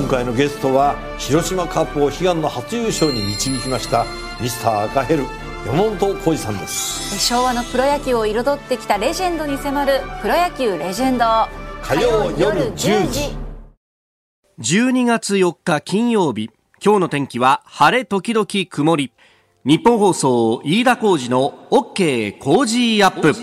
回のゲストは広島カップを悲願の初優勝に導きましたミスター赤ヘル山本浩二さんです。 昭和のプロ野球を彩ってきたレジェンドに迫るプロ野球レジェンド、 火曜夜10時。 12月4日金曜日、今日の天気は晴れ時々曇り。日本放送飯田浩司の OK コージーアップ。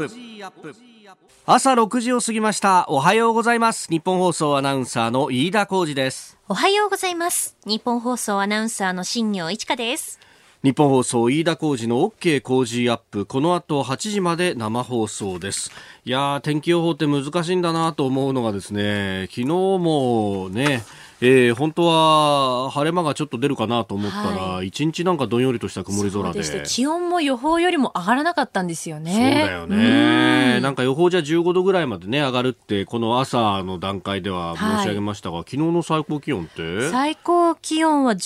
朝6時を過ぎました。おはようございます。日本放送アナウンサーの飯田浩司です。 おはようございます。日本放送アナウンサーの新業一華です。 日本放送飯田浩司の OK 工事アップ、この後8時まで生放送です。いやー、天気予報って難しいんだなと思うのがですね、昨日もね、本当は晴れ間がちょっと出るかなと思ったら、一日なんかどんよりとした曇り空 で気温も予報よりも上がらなかったんですよね。 そうだよね。なんか予報じゃ15度ぐらいまでね上がるってこの朝の段階では申し上げましたが、昨日の最高気温って最高気温は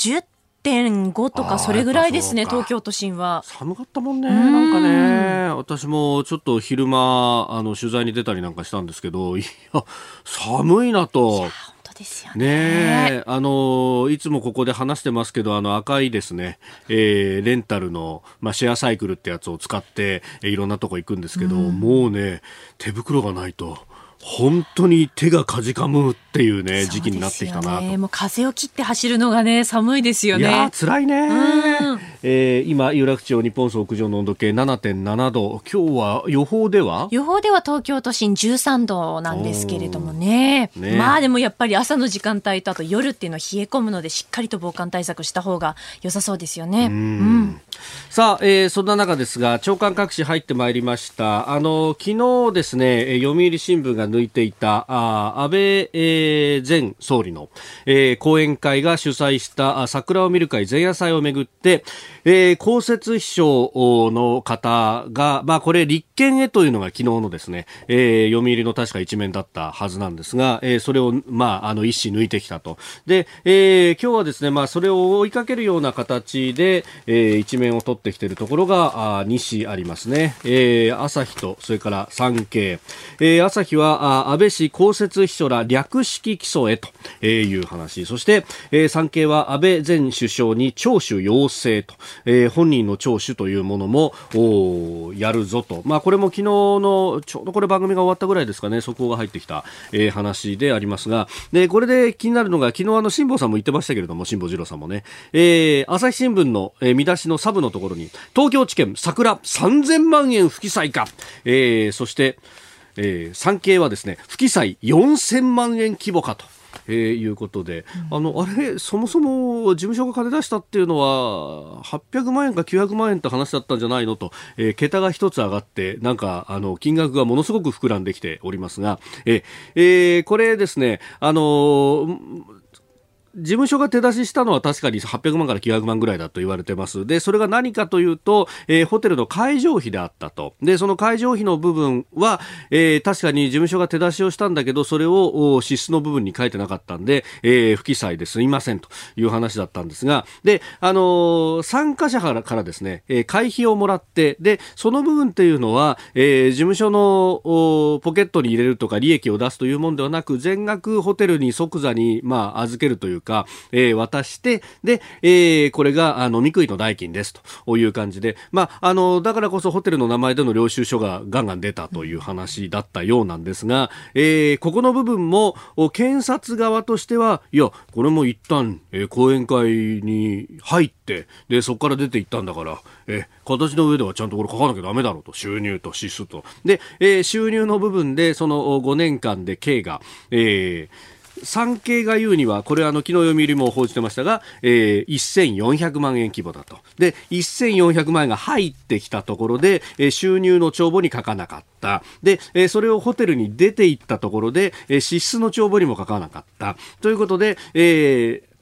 10.5とかそれぐらいですね。東京都心は寒かったもんね。なんかね、私もちょっと昼間取材に出たりなんかしたんですけど、いや寒いなと。 ですよね。いつもここで話してますけど、赤いですね、レンタルの、シェアサイクルってやつを使って、いろんなとこ行くんですけど、もうね手袋がないと本当に手がかじかむっていうね時期になってきたなと。 もう風を切って走るのがね寒いですよね。 いや辛いね。今有楽町日本総屋上の温度計 7.7 度。今日は予報では東京都心13度なんですけれども ね。まあでもやっぱり朝の時間帯とあと夜っていうのは冷え込むので、しっかりと防寒対策した方が良さそうですよね。 さあ、そんな中ですが朝刊各紙入ってまいりました。昨日ですね、読売新聞が抜いていた安倍、前総理の、講演会が主催した桜を見る会前夜祭をめぐって、公設秘書の方が、これ立憲へというのが昨日のですね、読売の確か一面だったはずなんですが、それを一紙抜いてきたと。で、今日はですね、それを追いかけるような形で、一面を取ってきているところが2紙ありますね。朝日とそれから産経。朝日は安倍氏公設秘書ら略式起訴へという話。そして、産経は安倍前首相に聴取要請と、本人の聴取というものもやるぞと。これも昨日のちょうどこれ番組が終わったぐらいですかね、速報が入ってきた、話でありますが、でこれで気になるのが、昨日辛坊さんも言ってましたけれども、辛坊治郎さんもね、朝日新聞の、見出しのサブのところに東京地検桜3000万円不記載か、そして産経はですね不記載4000万円規模かということで、あれそもそも事務所が金出したっていうのは800万円か900万円って話だったんじゃないのと、桁が一つ上がってなんか金額がものすごく膨らんできておりますが、これですね事務所が手出ししたのは確かに800万から900万ぐらいだと言われてます。で、それが何かというと、ホテルの会場費であったと。で、その会場費の部分は、確かに事務所が手出しをしたんだけど、それを支出の部分に書いてなかったんで、不記載ですいませんという話だったんですが、で、参加者からですね、会費をもらって、で、その部分っていうのは、事務所のポケットに入れるとか利益を出すというものではなく、全額ホテルに即座に、預けるという渡して、で、これが飲み食いの代金ですという感じで、だからこそホテルの名前での領収書がガンガン出たという話だったようなんですが、ここの部分も検察側としては、いやこれも一旦、講演会に入ってでそこから出ていったんだから、形の上ではちゃんとこれ書かなきゃダメだろうと、収入と支出とで、収入の部分でその5年間で計が、産経が言うには、これ昨日読売も報じてましたが、1400万円規模だと。で、1400万円が入ってきたところで、収入の帳簿に書かなかった。で、それをホテルに出ていったところで、支出の帳簿にも書かなかった。ということで、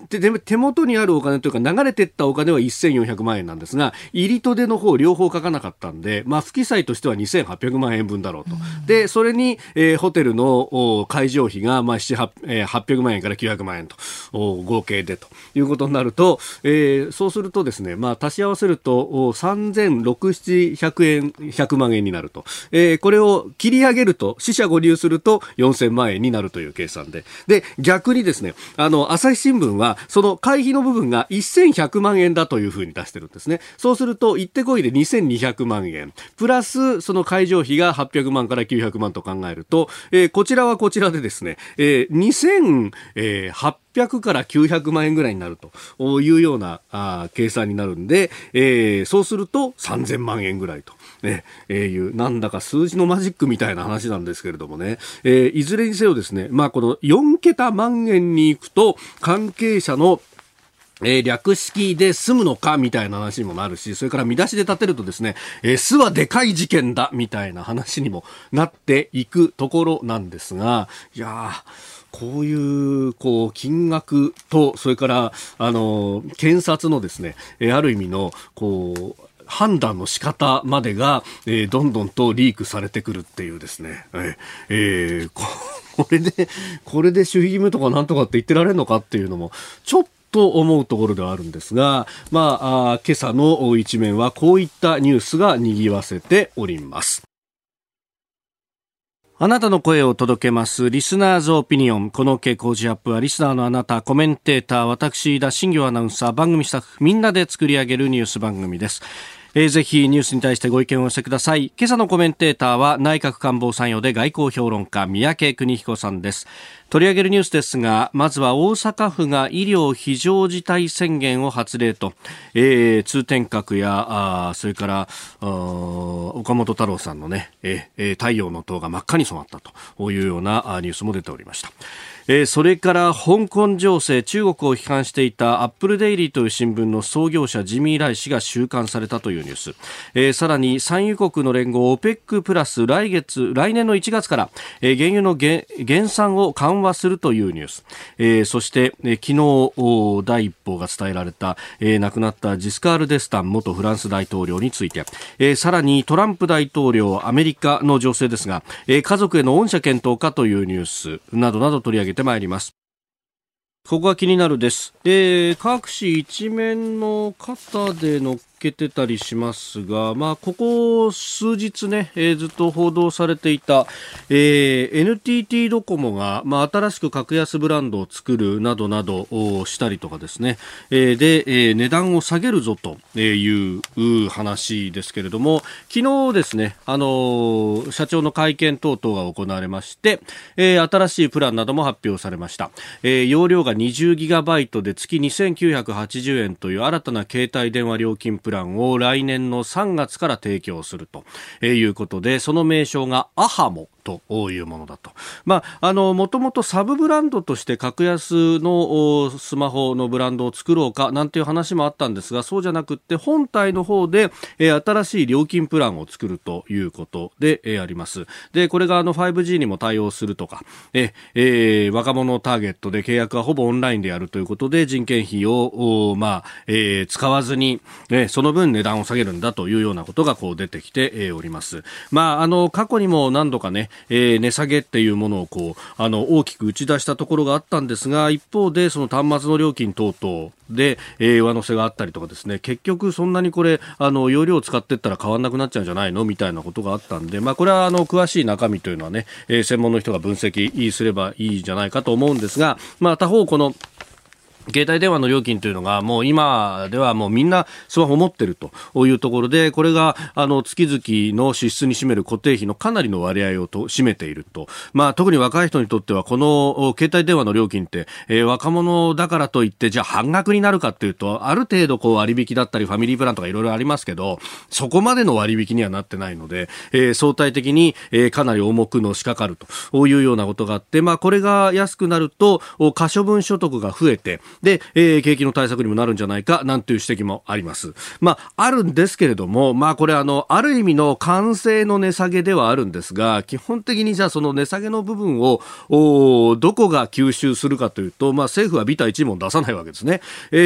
手元にあるお金というか流れていったお金は1400万円なんですが、入りと出の方両方書かなかったんで、不記載としては2800万円分だろうと。でそれに、ホテルの会場費が800万円から900万円と合計でということになると、そうするとですね、足し合わせると3600円100万円になると、これを切り上げると四捨五入すると4000万円になるという計算で、逆にですね、朝日新聞はその会費の部分が1100万円だというふうに出してるんですね。そうすると行ってこいで2200万円プラスその会場費が800万から900万と考えると、こちらはこちらでですね、2800から900万円ぐらいになるというような計算になるんで、そうすると3000万円ぐらいと、いうなんだか数字のマジックみたいな話なんですけれどもね、いずれにせよですね、この4桁万円に行くと関係者の略式で済むのかみたいな話にもなるし、それから見出しで立てるとですね、巣はでかい事件だみたいな話にもなっていくところなんですが、いやこういう金額と、それから検察のですね、ある意味の判断の仕方までが、どんどんとリークされてくるっていうですね、これで守秘義務とかなんとかって言ってられるのかっていうのもちょっと思うところではあるんですが、今朝の一面はこういったニュースが賑わせております。あなたの声を届けますリスナーズオピニオン。この傾向時アップはリスナーのあなた、コメンテーター、私田新行アナウンサー、番組スタッフみんなで作り上げるニュース番組です。ぜひニュースに対してご意見を寄せください。今朝のコメンテーターは内閣官房参与で外交評論家三宅邦彦さんです。取り上げるニュースですが、まずは大阪府が医療非常事態宣言を発令と、通天閣やそれから岡本太郎さんのね、太陽の塔が真っ赤に染まったというようなニュースも出ておりました。それから香港情勢、中国を批判していたアップルデイリーという新聞の創業者ジミー・ライ氏が収監されたというニュース、さらに産油国の連合 OPEC プラス来年の1月から、原油の減産を緩和するというニュース、そして、昨日第一報が伝えられた、亡くなったジスカール・デスタン元フランス大統領について、さらにトランプ大統領アメリカの情勢ですが、家族への恩赦検討かというニュースなどなど取り上げてまいります。ここが気になるです。各紙一面の肩で載っけてたりしますが、ここ数日ね、ずっと報道されていた、NTT ドコモが、新しく格安ブランドを作るなどなどをしたりとかですね、で、値段を下げるぞという話ですけれども、昨日ですね、社長の会見等々が行われまして、新しいプランなども発表されました。容量が20ギガバイトで月2980円という新たな携帯電話料金プランを来年の3月から提供するということで、その名称がアハモというものだと。もともとサブブランドとして格安のスマホのブランドを作ろうかなんていう話もあったんですが、そうじゃなくって本体の方で、新しい料金プランを作るということで、あります。で、これが5G にも対応するとか、若者をターゲットで契約はほぼオンラインでやるということで、人件費を使わずに、その分値段を下げるんだというようなことが出てきて、おります。過去にも何度かね、値下げっていうものを大きく打ち出したところがあったんですが、一方でその端末の料金等々で、上乗せがあったりとかですね、結局そんなにこれ容量を使っていったら変わんなくなっちゃうんじゃないのみたいなことがあったんで、これは詳しい中身というのはね、専門の人が分析すればいいんじゃないかと思うんですが、他方この携帯電話の料金というのがもう今ではもうみんなスマホ持ってるというところで、これが月々の支出に占める固定費のかなりの割合を占めていると。特に若い人にとってはこの携帯電話の料金って、若者だからといってじゃあ半額になるかというと、ある程度割引だったりファミリープランとかいろいろありますけど、そこまでの割引にはなってないので、相対的に、かなり重くのしかかるというようなことがあって、これが安くなると可処分所得が増えて、 で、景気の対策にもなるんじゃないかなんていう指摘もあります。あるんですけれども、これある意味の慣性の値下げではあるんですが、基本的にじゃあその値下げの部分をどこが吸収するかというと、政府はビタ一文出さないわけですね。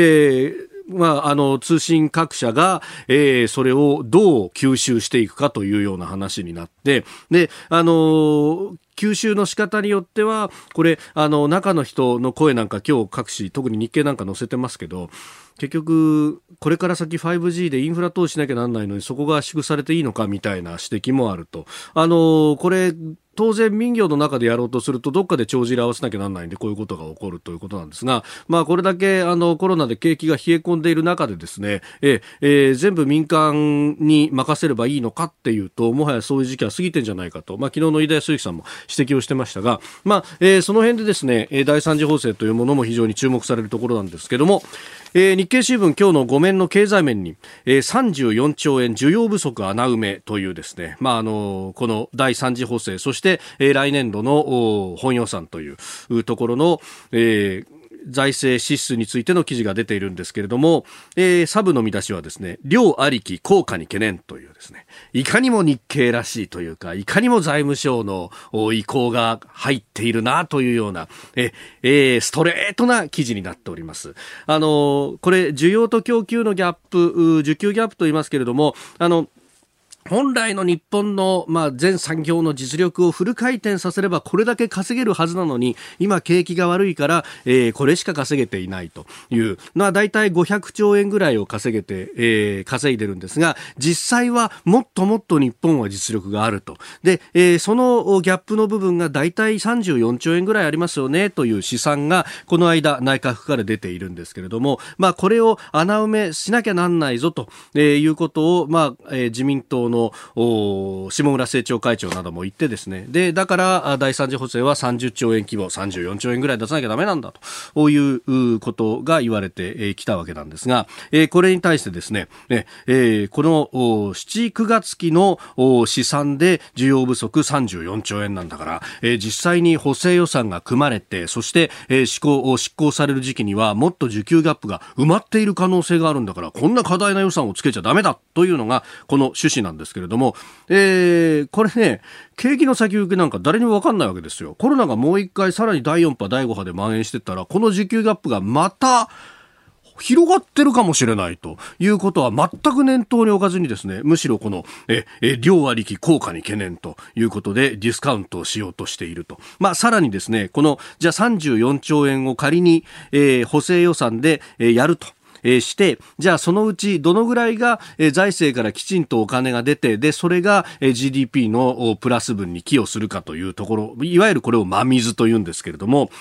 通信各社が、それをどう吸収していくかというような話になって、で、吸収の仕方によってはこれ中の人の声なんか今日各紙特に日経なんか載せてますけど、結局これから先 5G でインフラ投資しなきゃなんないのにそこが圧縮されていいのかみたいな指摘もあると。これ当然民業の中でやろうとするとどっかで帳尻合わせなきゃなんないんでこういうことが起こるということなんですが、これだけコロナで景気が冷え込んでいる中でですね、全部民間に任せればいいのかっていうと、もはやそういう時期は過ぎてんじゃないかと、昨日の飯田康之さんも指摘をしてましたが、その辺でですね、第三次補正というものも非常に注目されるところなんですけども、日経新聞今日の5面の経済面に、34兆円需要不足穴埋めというですね、この第三次補正、そして、来年度の本予算というところの、財政支出についての記事が出ているんですけれども、サブの見出しはですね、量ありき効果に懸念というですね、いかにも日経らしいというか、いかにも財務省の意向が入っているなというような、ストレートな記事になっております。これ需要と供給のギャップ、需給ギャップと言いますけれども、本来の日本の、全産業の実力をフル回転させればこれだけ稼げるはずなのに、今景気が悪いから、これしか稼げていないというのはだいたい500兆円ぐらいを稼いでるんですが、実際はもっともっと日本は実力があると。で、そのギャップの部分がだいたい34兆円ぐらいありますよねという試算がこの間内閣府から出ているんですけれども、これを穴埋めしなきゃなんないぞということを、自民党の下村政調会長なども言ってですね、でだから第三次補正は30兆円規模34兆円ぐらい出さなきゃダメなんだということが言われてきたわけなんですが、これに対してですね、この7、9月期の試算で需要不足34兆円なんだから、実際に補正予算が組まれて、そして執行される時期にはもっと需給ギャップが埋まっている可能性があるんだから、こんな過大な予算をつけちゃダメだというのがこの趣旨なんですけれども、これね、景気の先行きなんか誰にも分かんないわけですよ。コロナがもう一回さらに第4波第5波で蔓延してったら、この需給ギャップがまた広がってるかもしれないということは全く念頭に置かずにですね、むしろこの量ありき効果に懸念ということでディスカウントをしようとしていると。さらにですね、このじゃあ34兆円を仮に、補正予算で、やるとして、じゃあそのうちどのぐらいが財政からきちんとお金が出て、でそれが GDP のプラス分に寄与するかというところ、いわゆるこれを真水というんですけれども、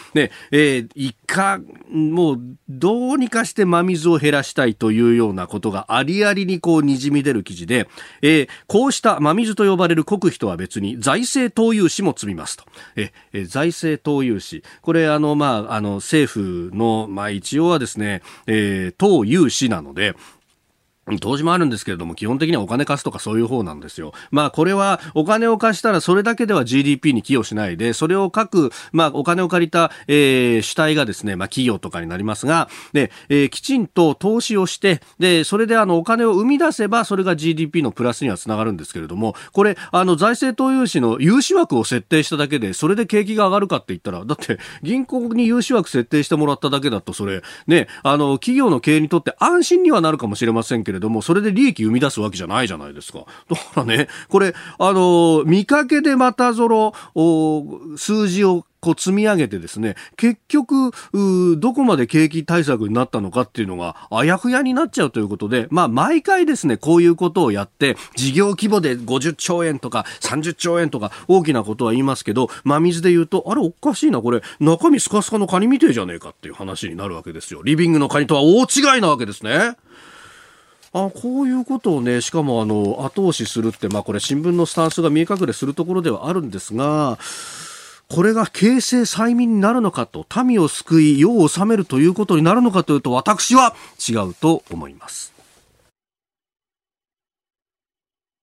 もうどうにかして真水を減らしたいというようなことがありありにこうにじみ出る記事で、こうした真水と呼ばれる国費とは別に財政投融資も積みますと。財政投融資、これ政府の一応はですね、投融資なので投資もあるんですけれども、基本的にはお金貸すとかそういう方なんですよ。これはお金を貸したらそれだけでは GDP に寄与しないで、それを各、お金を借りた、主体がですね、企業とかになりますが、で、きちんと投資をして、で、それでお金を生み出せば、それが GDP のプラスにはつながるんですけれども、これ、財政投融資の融資枠を設定しただけで、それで景気が上がるかって言ったら、だって、銀行に融資枠設定してもらっただけだと、それ、ね、企業の経営にとって安心にはなるかもしれませんけれども、それで利益生み出すわけじゃないじゃないですか。だからね、これ見かけでまた数字を積み上げてですね、結局どこまで景気対策になったのかっていうのがあやふやになっちゃうということで、毎回ですね、こういうことをやって事業規模で50兆円とか30兆円とか大きなことは言いますけど、真水で言うと、あれおかしいな、これ中身スカスカのカニみてえじゃねえかっていう話になるわけですよ。リビングのカニとは大違いなわけですね。こういうことをね、しかも後押しするって、これ新聞のスタンスが見え隠れするところではあるんですが、これが経世催眠になるのかと、民を救い世を治めるということになるのかというと、私は違うと思います。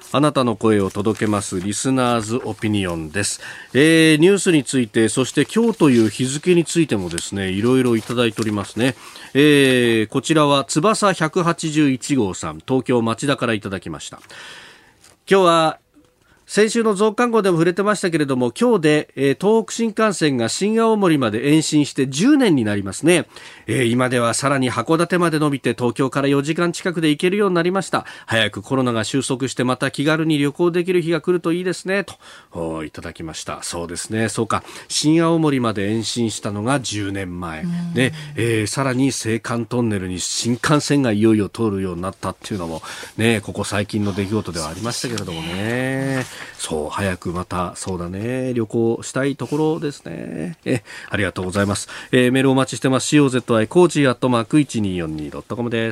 あなたの声を届けますリスナーズオピニオンです。ニュースについて、そして今日という日付についてもですね、いろいろいただいておりますね。こちらは翼181号さん、東京町田からいただきました。今日は先週の増刊号でも触れてましたけれども、今日で、東北新幹線が新青森まで延伸して10年になりますね。今ではさらに函館まで伸びて東京から4時間近くで行けるようになりました。早くコロナが収束してまた気軽に旅行できる日が来るといいですね、といただきました。そうですね、そうか、新青森まで延伸したのが10年前で、さらに青函トンネルに新幹線がいよいよ通るようになったっていうのもね、ここ最近の出来事ではありましたけれどもね。そう、早くまた、そうだね、旅行したいところですね。ありがとうございます。メールお待ちしてます。COZY コージー@1242.com です。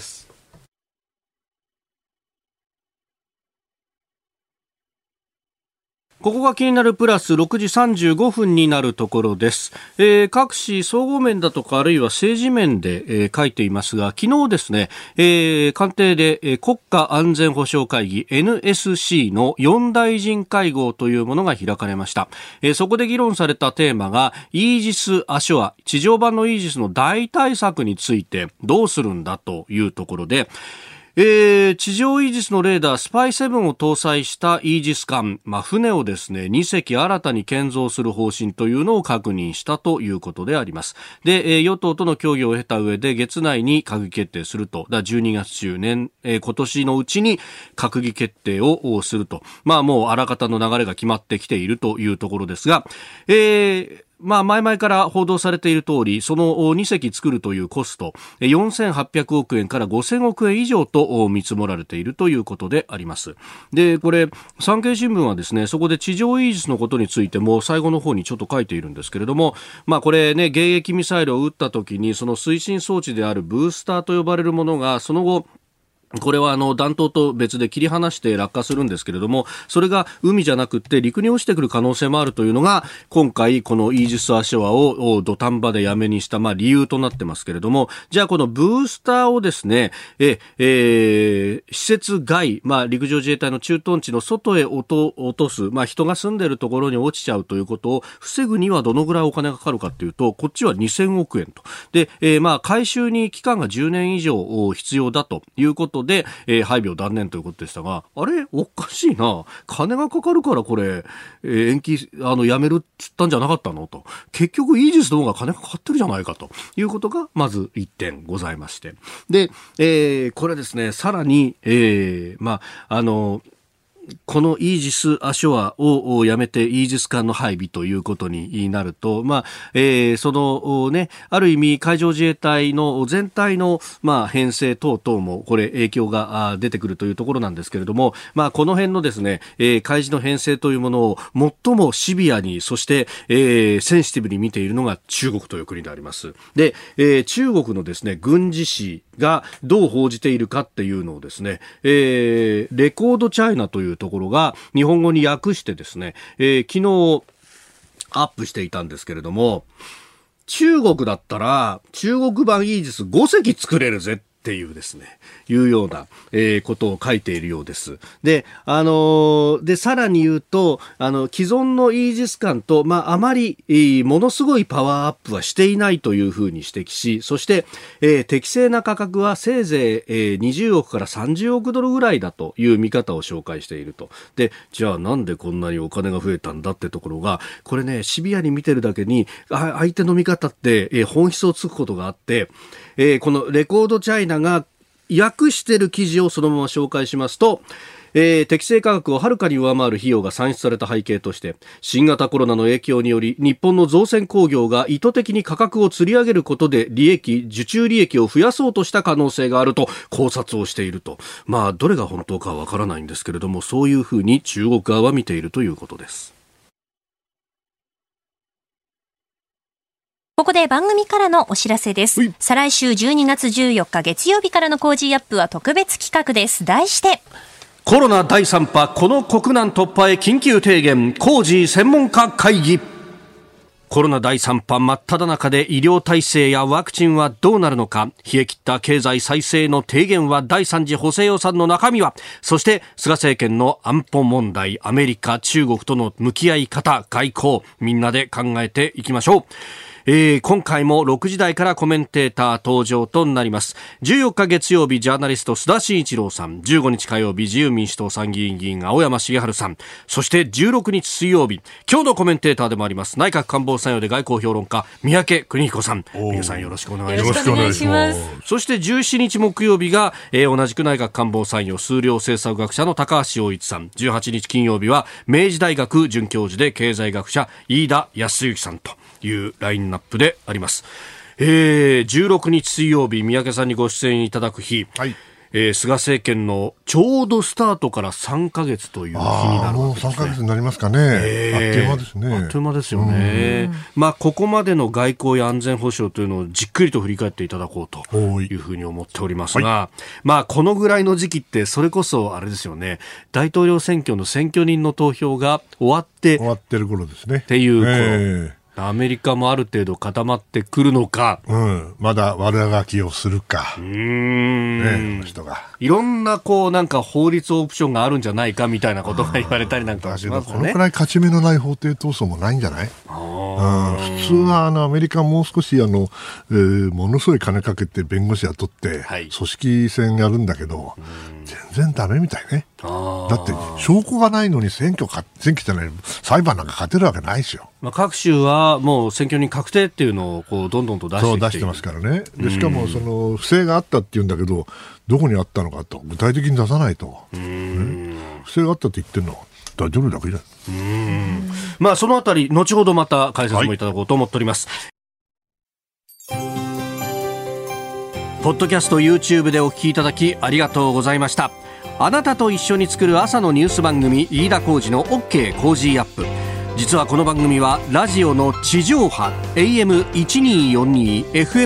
ここが気になるプラス6時35分になるところです。各紙総合面だとかあるいは政治面で、書いていますが、昨日ですね、官邸で、国家安全保障会議 NSC の4大臣会合というものが開かれました。そこで議論されたテーマがイージス・アショア、地上版のイージスの代替策についてどうするんだというところで、地上イージスのレーダースパイ7を搭載したイージス艦、船をですね2隻新たに建造する方針というのを確認したということであります。で、与党との協議を経た上で月内に閣議決定すると、12月中年、今年のうちに閣議決定をすると、もうあらかたの流れが決まってきているというところですが、前々から報道されている通り、その2隻作るというコスト、4800億円から5000億円以上と見積もられているということであります。で、これ、産経新聞はですね、そこで地上イージスのことについても最後の方にちょっと書いているんですけれども、これね、迎撃ミサイルを撃った時に、その推進装置であるブースターと呼ばれるものが、その後、これは弾頭と別で切り離して落下するんですけれども、それが海じゃなくって陸に落ちてくる可能性もあるというのが、今回このイージス・アショアを土壇場でやめにした理由となってますけれども、じゃあこのブースターをですね、施設外、陸上自衛隊の駐屯地の外へ落とす、人が住んでるところに落ちちゃうということを防ぐにはどのぐらいお金がかかるかというと、こっちは2000億円と。で、回収に期間が10年以上必要だということで、配備を断念ということでしたが、あれおかしいな、金がかかるからこれ、延期やめるっつったんじゃなかったのと、結局イージスの方が金がかかってるじゃないかということがまず1点ございまして、で、これですね、さらに、このイージス・アショアをやめてイージス艦の配備ということになると、そのね、ある意味海上自衛隊の全体の編成等々もこれ影響が出てくるというところなんですけれども、この辺のですね、海事の編成というものを最もシビアに、そして、センシティブに見ているのが中国という国であります。で、中国のですね、軍事誌がどう報じているかっていうのをですね、レコードチャイナというところが日本語に訳してですね、昨日アップしていたんですけれども、中国だったら中国版イージス5隻作れるぜっていうですね、いうような、ことを書いているようです。で、さらに言うと、既存のイージス艦と、あまり、ものすごいパワーアップはしていないというふうに指摘し、そして、適正な価格はせいぜい、20億から30億ドルぐらいだという見方を紹介していると。で、じゃあなんでこんなにお金が増えたんだってところが、これね、シビアに見てるだけに、相手の見方って、本質をつくことがあって、このレコードチャイナが訳している記事をそのまま紹介しますと、適正価格をはるかに上回る費用が算出された背景として、新型コロナの影響により日本の造船工業が意図的に価格を吊り上げることで受注利益を増やそうとした可能性があると考察をしていると。どれが本当かはわからないんですけれども、そういうふうに中国側は見ているということです。 ここで番組からのお知らせです。再来週12月14日月曜日からのコージーアップは特別企画です。題して、 コロナ第3波、この国難突破へ緊急提言、コージー専門家会議。 コロナ第3波真っ只中で医療体制やワクチンはどうなるのか、冷え切った経済再生の提言は、第3次補正予算の中身は、そして菅政権の安保問題、アメリカ、中国との向き合い方、外交、みんなで考えていきましょう。今回も6時台からコメンテーター登場となります。14日月曜日、ジャーナリスト須田慎一郎さん、15日火曜日、自由民主党参議院議員青山茂春さん、そして16日水曜日、今日のコメンテーターでもあります内閣官房参与で外交評論家三宅邦彦さん、皆さんよろしくお願いします。 よろしくお願いします。 そして17日木曜日が、同じく内閣官房参与数量政策学者の高橋洋一さん、18日金曜日は明治大学准教授で経済学者飯田康之さんというラインナップであります。16日水曜日、三宅さんにご出演いただく日、はい、菅政権のちょうどスタートから3ヶ月という日になるわけですね。もう3ヶ月になりますかね。あっという間ですね。あっという間ですよね。ここまでの外交や安全保障というのをじっくりと振り返っていただこうというふうに思っておりますが、はい、このぐらいの時期ってそれこそあれですよね、大統領選挙の選挙人の投票が終わってる頃ですね。っていう頃、アメリカもある程度固まってくるのか、 まだ悪あがきをするか、この人がいろんななんか法律オプションがあるんじゃないかみたいなことが言われたりなんかしますね。 このくらい勝ち目のない法廷闘争もないんじゃない？普通はアメリカもう少しものすごい金かけて弁護士雇って、組織戦やるんだけど、全然ダメみたいね。だって証拠がないのに選挙じゃない裁判なんか勝てるわけないですよ。 各州はもう選挙人確定っていうのをどんどんと出してきている。 そう出してますからね。でしかも不正があったっていうんだけど、どこにあったのかと具体的に出さないと、不正があったって言ってるのは大丈夫だけじゃん。 そのあたり後ほどまた解説もいただこうと思っております。ポッドキャスト YouTube でお聞きいただきありがとうございました。あなたと一緒に作る朝のニュース番組、飯田浩司の OK コージーアップ。実はこの番組はラジオの地上波 AM1242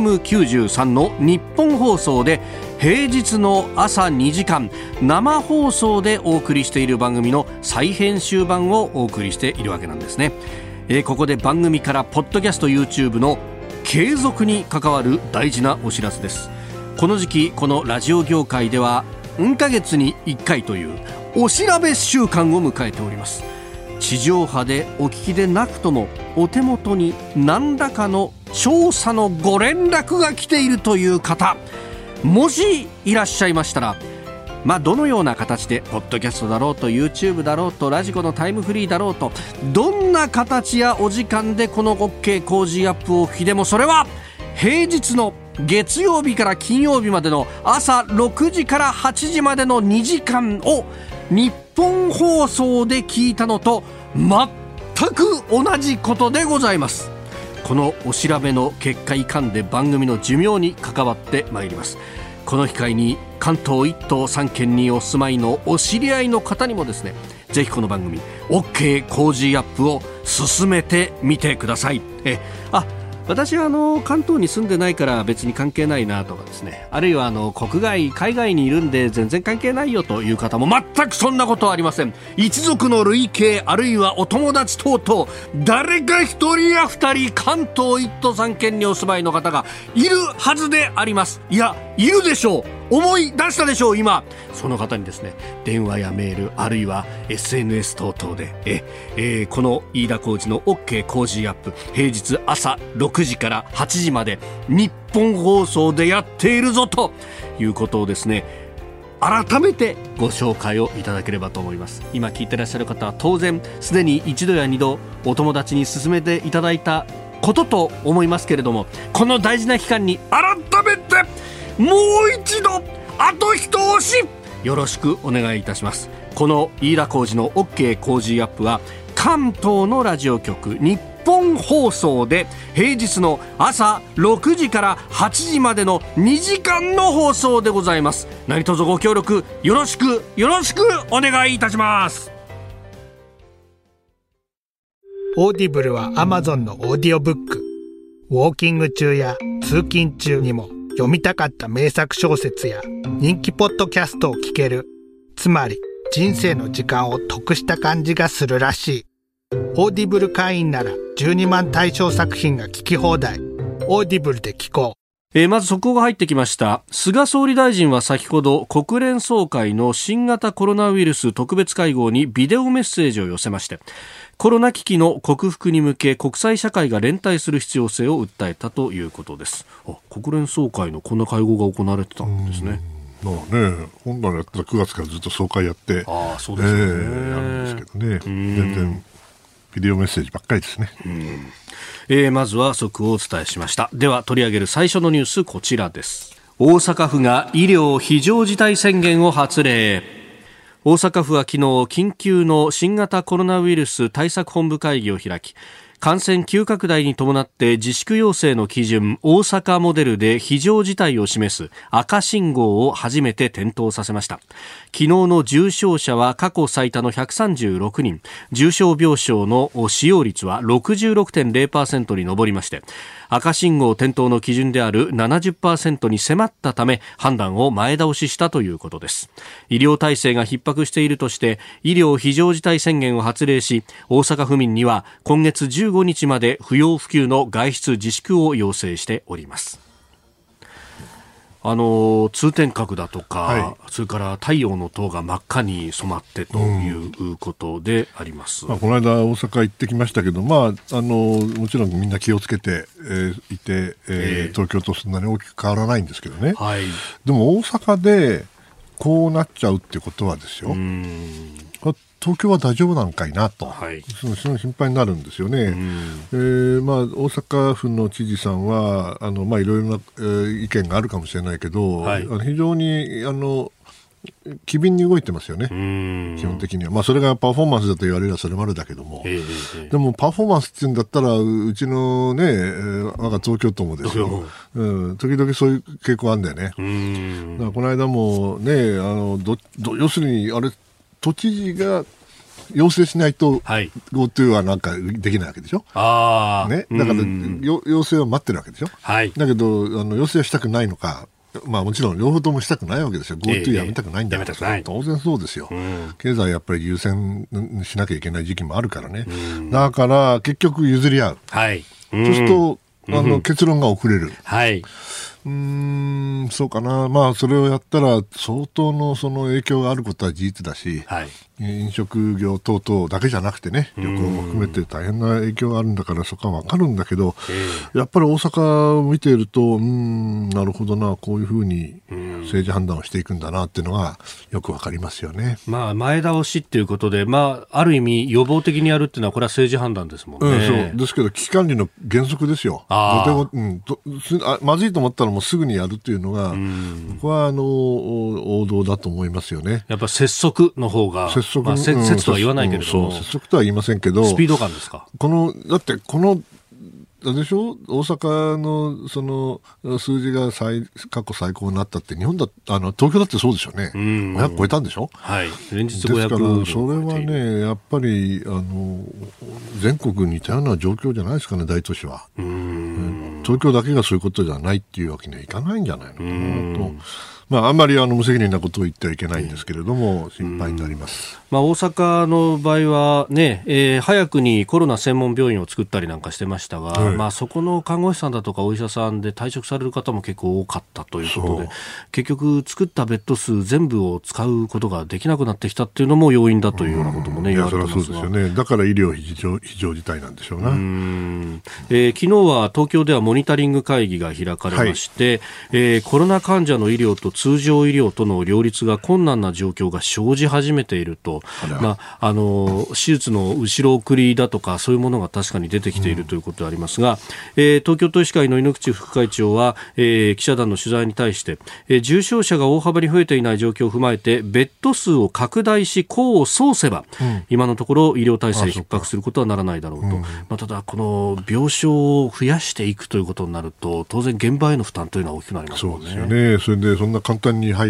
FM93 の日本放送で平日の朝2時間生放送でお送りしている番組の再編集版をお送りしているわけなんですね。ここで番組からポッドキャスト YouTube の継続に関わる大事なお知らせです。この時期このラジオ業界では1ヶ月に1回というお調べ週間を迎えております。地上波でお聞きでなくともお手元に何らかの調査のご連絡が来ているという方、もしいらっしゃいましたら、どのような形でポッドキャストだろうと YouTube だろうとラジコのタイムフリーだろうと、どんな形やお時間でこの OK コージーアップをお聞きでも、それは平日の月曜日から金曜日までの朝6時から8時までの2時間を日本放送で聞いたのと全く同じことでございます。このお調べの結果いかんで番組の寿命に関わってまいります。この機会に関東1都3県にお住まいのお知り合いの方にもですね、ぜひこの番組 OK コージーアップを進めてみてください。私は関東に住んでないから別に関係ないなとかですね、あるいは国外海外にいるんで全然関係ないよという方も全くそんなことはありません。一族の累計あるいはお友達等々誰か一人や二人関東1都3県にお住まいの方がいるはずであります。いや、いるでしょう。思い出したでしょう。今その方にですね、電話やメールあるいは SNS 等々でこの飯田浩司の OK コージーアップ、平日朝6時から8時まで日本放送でやっているぞということをですね、改めてご紹介をいただければと思います。今聞いてらっしゃる方は当然すでに一度や二度お友達に勧めていただいたことと思いますけれども、この大事な期間に改めてもう一度あと一押しよろしくお願いいたします。この飯田浩司の OK コージーアップは関東のラジオ局日本放送で平日の朝6時から8時までの2時間の放送でございます。何卒ご協力よろしくお願いいたします。 オーディブルは Amazon のオーディオブック。ウォーキング中や通勤中にも読みたかった名作小説や人気ポッドキャストを聞ける。つまり人生の時間を得した感じがするらしい。 オーディブル会員なら12万対象作品が聞き放題。オーディブルで聞こう。 まず速報が入ってきました。菅総理大臣は先ほど国連総会の新型コロナウイルス特別会合にビデオメッセージを寄せまして、コロナ危機の克服に向け国際社会が連帯する必要性を訴えたということです。国連総会のこんな会合が行われてたんですね。 まあね、本来やったら9月からずっと総会やって、 そうですね、 やるんですけどね、全然ビデオメッセージばっかりですね。 まずは速報をお伝えしました。では取り上げる最初のニュース、こちらです。大阪府が医療非常事態宣言を発令。大阪府は昨日緊急の新型コロナウイルス対策本部会議を開き、感染急拡大に伴って自粛要請の基準大阪モデルで非常事態を示す赤信号を初めて点灯させました。昨日の重症者は過去最多の136人、重症病床の使用率は 66.0% に上りまして、赤信号点灯の基準である 70% に迫ったため判断を前倒ししたということです。医療体制が逼迫しているとして医療非常事態宣言を発令し、大阪府民には今月15日まで不要不急の外出自粛を要請しております。通天閣だとか、それから太陽の塔が真っ赤に染まってということであります。 この間大阪行ってきましたけど、もちろんみんな気をつけて、いて、東京とそんなに大きく変わらないんですけどね、でも大阪でこうなっちゃうってことはですよ、東京は大丈夫なんかいなと、その心配になるんですよね。大阪府の知事さんはいろいろな、意見があるかもしれないけど、非常に機敏に動いてますよね、基本的には。それがパフォーマンスだと言われればそれまでだけども、でもパフォーマンスっていうんだったらうちのね、我が東京都もですよ、時々そういう傾向あるんだよね。だからこの間もね、要するにあれ都知事が要請しないと GoTo はなんかできないわけでしょ。だから要請は待ってるわけでしょ。だけど要請はしたくないのか、もちろん両方ともしたくないわけですよ。GoTo やめたくないんだから、当然そうですよ。経済やっぱり優先しなきゃいけない時期もあるからね。だから結局譲り合う。そうすると結論が遅れる。そうかな。それをやったら相当のその影響があることは事実だし、飲食業等々だけじゃなくてね、旅行も含めて大変な影響があるんだから、そこは分かるんだけど、やっぱり大阪を見ていると、なるほどな、こういうふうに政治判断をしていくんだなっていうのがよく分かりますよね。 前倒しっていうことで、ある意味予防的にやるっていうのはこれは政治判断ですもんね。 そうですけど危機管理の原則ですよ。まずいと思ったらもうすぐにやるっていうのが、僕は王道だと思いますよね。 やっぱ拙速の方が、節とは言わないけれども、 節速とは言いませんけど、 スピード感ですか。 だってあれでしょ、大阪のその数字が過去最高になったって、日本東京だってそうですよね。500超えたんでしょ。連日500。ですからそれはね、やっぱり全国に似たような状況じゃないですかね、大都市は。東京だけがそういうことじゃないっていうわけにはいかないんじゃないのかなと。あんまり無責任なことを言ってはいけないんですけれども、心配になります。 大阪の場合はね、早くにコロナ専門病院を作ったりなんかしてましたが、そこの看護師さんだとかお医者さんで退職される方も結構多かったということで、結局作ったベッド数全部を使うことができなくなってきたっていうのも要因だというようなこともね、言われてますが。 そうですよね。だから医療非常事態なんでしょうな。 昨日は東京ではモニタリング会議が開かれまして、コロナ患者の医療と通常医療との両立が困難な状況が生じ始めていると、手術の後ろ送りだとかそういうものが確かに出てきているということでありますが、東京都医師会の猪口副会長は、記者団の取材に対して、重症者が大幅に増えていない状況を踏まえてベッド数を拡大し功を奏せば、今のところ医療体制逼迫することはならないだろうと。ただこの病床を増やしていくということになると、当然現場への負担というのは大きくなりますもんね。 そうですよね。それでそんな簡単に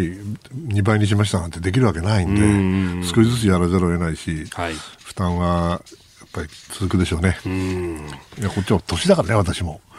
2倍にしましたなんてできるわけないんで、少しずつやらざるを得ないし、負担はやっぱり続くでしょうね。いや、こっちは年だからね、私も。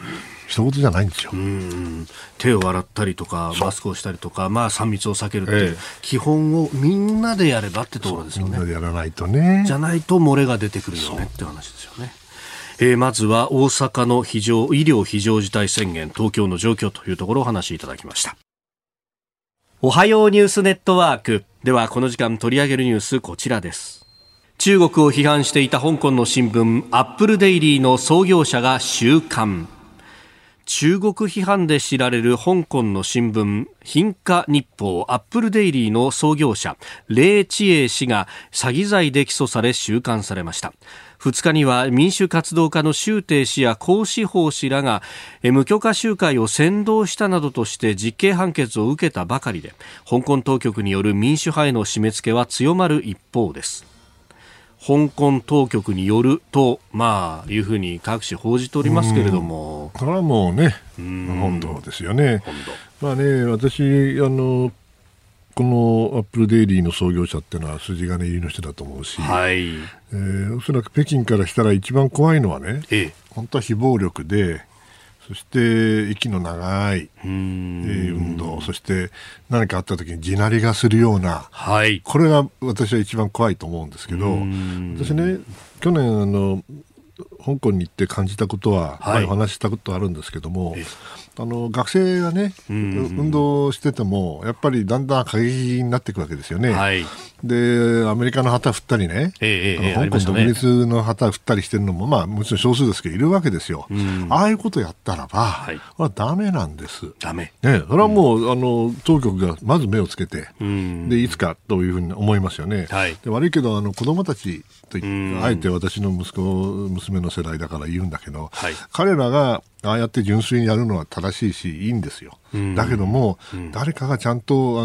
一言じゃないんですよ。 手を洗ったりとかマスクをしたりとか、3密を避けるっていう基本をみんなでやればってところですよね。 みんなでやらないとね。 じゃないと漏れが出てくるよねって話ですよね。まずは大阪の医療非常事態宣言、東京の状況というところをお話しいただきました。おはようニュースネットワークでは、この時間取り上げるニュース、こちらです。中国を批判していた香港の新聞アップルデイリーの創業者が収監。中国批判で知られる香港の新聞貧華日報アップルデイリーの創業者レイ・チエイ氏が詐欺罪で起訴され収監されました。2日には民主活動家の周庭氏や高志峰氏らが無許可集会を扇動したなどとして実刑判決を受けたばかりで、香港当局による民主派への締め付けは強まる一方です。香港当局によると、いうふうに各紙報じておりますけれども、 これはもうね、本土ですよね。私このアップルデイリーの創業者っていうのは筋金入りの人だと思うし、おそらく北京からしたら一番怖いのはね、本当は非暴力で、そして息の長い運動、そして何かあった時に地鳴りがするような、これが私は一番怖いと思うんですけど、私ね、去年香港に行って感じたことは、お話ししたことあるんですけども、学生がね、運動しててもやっぱりだんだん過激になっていくわけですよね。でアメリカの旗振ったりね、香港独立の旗振ったりしてるのも、もちろん少数ですけどいるわけですよ。ああいうことやったらば、これはダメなんです。それはもう当局がまず目をつけて、でいつかというふうに思いますよね。で悪いけど子供たちとあえて私の娘の世代だから言うんだけど、彼らがああやって純粋にやるのは正しいしいいんですよ。だけども、誰かがちゃんと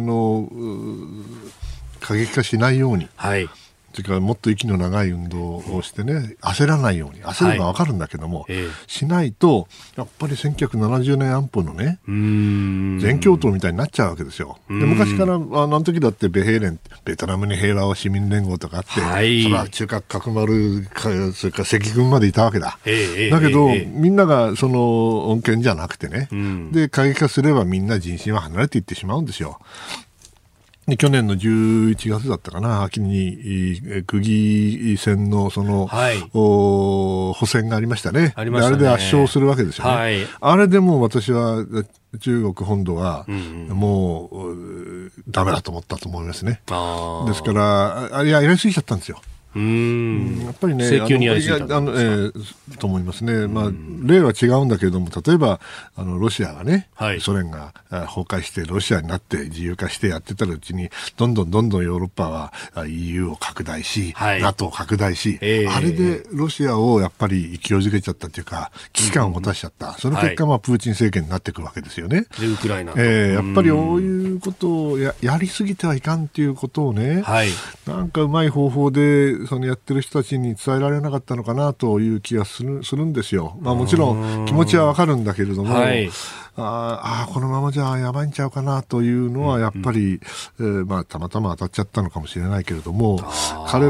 過激化しないように、それからもっと息の長い運動をしてね、焦らないように、焦るのは分かるんだけども、しないとやっぱり1970年安保のね全共闘みたいになっちゃうわけですよ。で昔からあの時だってベトナムに平和を市民連合とかあって、それは中核角丸それから赤軍までいたわけだ。だけど、みんながその穏健じゃなくてね、で過激化すればみんな人心は離れていってしまうんですよ。で去年の11月だったかな、秋に区議選の補選がありましたね。あれで圧勝するわけですよね。あれでもう私は中国本土はもうダメだと思ったと思いますね。ですからあれやりすぎちゃったんですよ。やっぱりね、 請求にやりすぎたと思いますね。例は違うんだけれども、例えばロシアがね、ソ連が崩壊してロシアになって自由化してやってたうちにどんどんヨーロッパは EU を拡大し、NATO を拡大し、あれでロシアをやっぱり勢いづけちゃったというか危機感を持たせちゃった、その結果、プーチン政権になってくるわけですよね。 でウクライナと、 やっぱりこういうことを やりすぎてはいかんということをね、なんかうまい方法でそのやってる人たちに伝えられなかったのかなという気がするんですよ。もちろん気持ちはわかるんだけれども、このままじゃやばいんちゃうかなというのはやっぱり、たまたま当たっちゃったのかもしれないけれども、我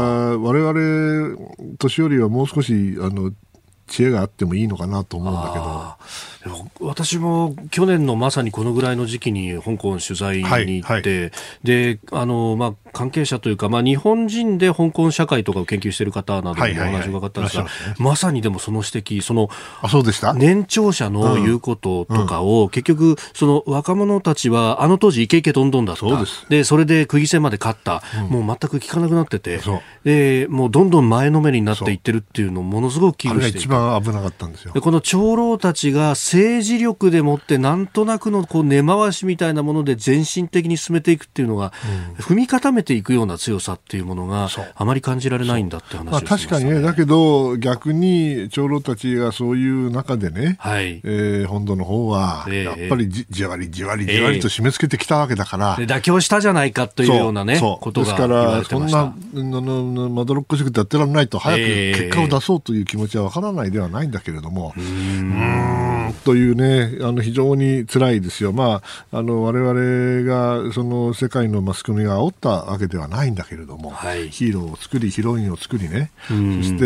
々年寄りはもう少し知恵があってもいいのかなと思うんだけど、 私も去年のまさにこのぐらいの時期に香港取材に行って、で関係者というか、日本人で香港社会とかを研究している方などにお話を伺ったんですが、まさにでもその指摘、 そうでした？ 年長者の言うこととかを、結局その若者たちは当時イケイケどんどんだった。でそれで区議選まで勝った、もう全く聞かなくなってて、でもうどんどん前のめりになっていってるっていうのをものすごく危惧していて、 あれが一番危なかったんですよ。 でこの長老たちが政治力でもってなんとなくの根回しみたいなもので全身的に進めていくっていうのが、踏み固めていくような強さっていうものがあまり感じられないんだって話をしてましたね。 確かにね、だけど逆に長老たちがそういう中でね、本土の方はやっぱりじわりと締め付けてきたわけだから、 妥協したじゃないかというようなね、ことが言われてました。 ですからそんなまどろっこしくてやってられないと、早く結果を出そうという気持ちはわからないではないんだけれども、 というね、非常に辛いですよ。我々がその世界のマスコミが煽ったわけではないんだけれども、ヒーローを作りヒロインを作りね、そして、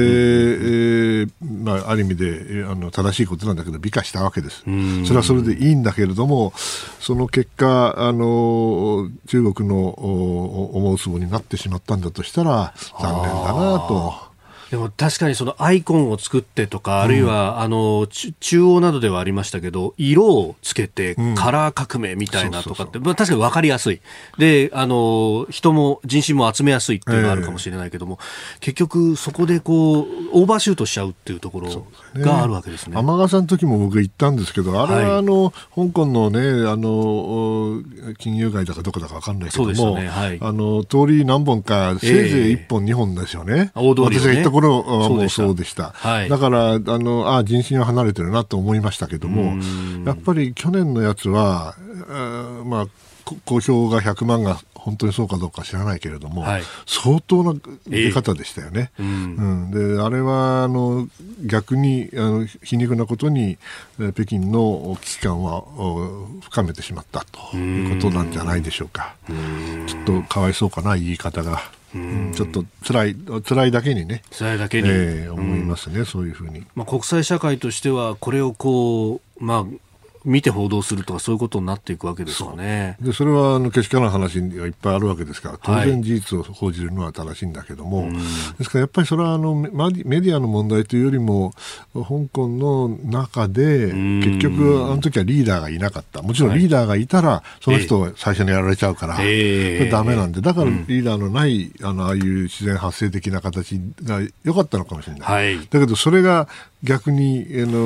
ある意味で正しいことなんだけど美化したわけです。それはそれでいいんだけれども、その結果中国の思うつぼになってしまったんだとしたら残念だなと。 でも確かにそのアイコンを作ってとか、あるいは中央などではありましたけど、色をつけてカラー革命みたいなとかって、確かに分かりやすいで、人も人心も集めやすいっていうのがあるかもしれないけども、結局そこでこうオーバーシュートしちゃうっていうところがあるわけですね。 天笠の時も僕行ったんですけど、あれは香港のね、金融街だかどこだか分かんないけども、通り何本かせいぜい1本2本ですよね。 大通りをね、 私が行った頃はもうそうでした。だから人心は離れてるなと思いましたけども、やっぱり去年のやつは公表が100万が本当にそうかどうか知らないけれども、相当な出方でしたよね。であれは逆に皮肉なことに北京の危機感は深めてしまったということなんじゃないでしょうか。ちょっとかわいそうかな、言い方が。ちょっと辛いだけにね、思いますね、そういうふうに。 国際社会としてはこれをこう、見て報道するとかそういうことになっていくわけですよね。 でそれはけしからん話がいっぱいあるわけですから、当然事実を報じるのは正しいんだけども、ですからやっぱりそれはメディアの問題というよりも香港の中で結局時はリーダーがいなかった。もちろんリーダーがいたらその人を最初にやられちゃうから、それダメなんで、だからリーダーのないああいう自然発生的な形が良かったのかもしれない。だけどそれが逆に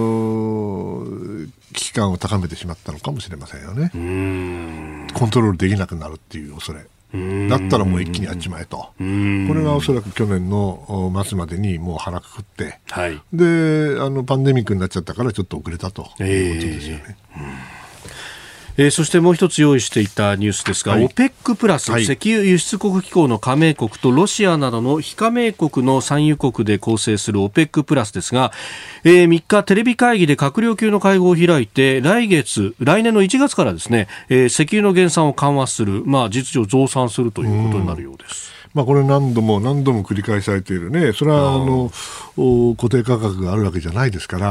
危機感を高めてしまったのかもしれませんよね。コントロールできなくなるっていう恐れだったらもう一気にやっちまえと。これがおそらく去年の末までにもう腹くくって、でパンデミックになっちゃったからちょっと遅れたということですよね。 そしてもう一つ用意していたニュースですが、OPEC プラス、石油輸出国機構の加盟国とロシアなどの非加盟国の産油国で構成する OPEC プラスですが、3日テレビ会議で閣僚級の会合を開いて、来年の1月からですね、石油の減産を緩和する、実情増産するということになるようです。 これ何度も繰り返されているね。それは固定価格があるわけじゃないですから、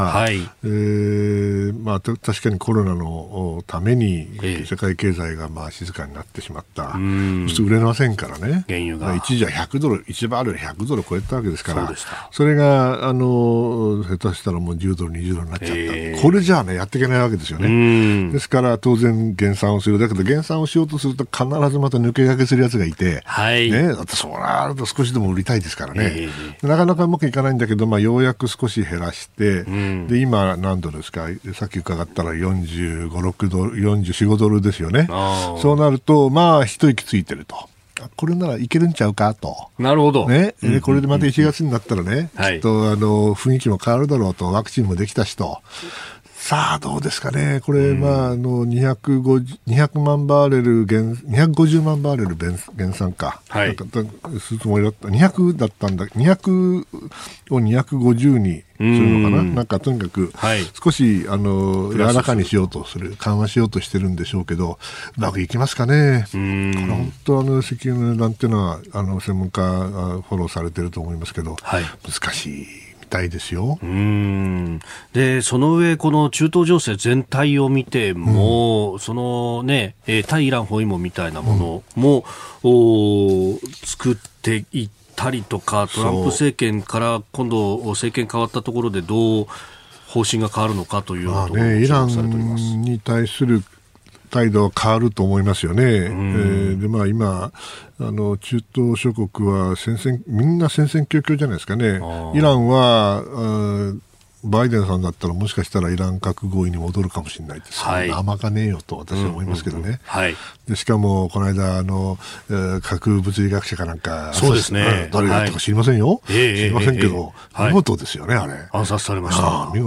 確かにコロナのために世界経済が静かになってしまった。そして売れませんからね。 原油が一時は100ドル、1バレル100ドル超えたわけですから、それが下手したらもう10ドル20ドルになっちゃった。これじゃあね、やっていけないわけですよね。ですから当然減産をする。だけど減産をしようとすると必ずまた抜け駆けするやつがいて、そうなると少しでも売りたいですからね。なかなかうまくいかないんだけど、ようやく少し減らして、で今何ドルですか、さっき伺ったら45、6ドル、44、5ドルですよね。そうなると一息ついてると。これならいけるんちゃうかと。 なるほど。 ね、これでまた1月になったらね、きっと雰囲気も変わるだろうと、ワクチンもできたしと。さあどうですかね、これ、250万バーレル250万バーレル減産か、するつもりだった、200だったんだ、200を250にするのかな、とにかく少し柔らかにしようとする、緩和しようとしてるんでしょうけど、うまくいきますかね。これ本当石油の値段っていうのは専門家フォローされてると思いますけど、難しい。ですよ。 でその上この中東情勢全体を見ても、そのね対イラン包囲網みたいなものも、作っていったりとか、トランプ政権から今度政権変わったところでどう方針が変わるのかというのと、 イランに対する態度は変わると思いますよね。で今中東諸国はみんな戦々恐々じゃないですかね。イランはバイデンさんだったらもしかしたらイラン核合意に戻るかもしれないです。甘かねえよと私は思いますけどね。でしかもこの間核物理学者かなんか、 そうですね、 誰がやったか知りませんよ。知りませんけど、見事ですよね、あれ。 暗殺されました。 見事。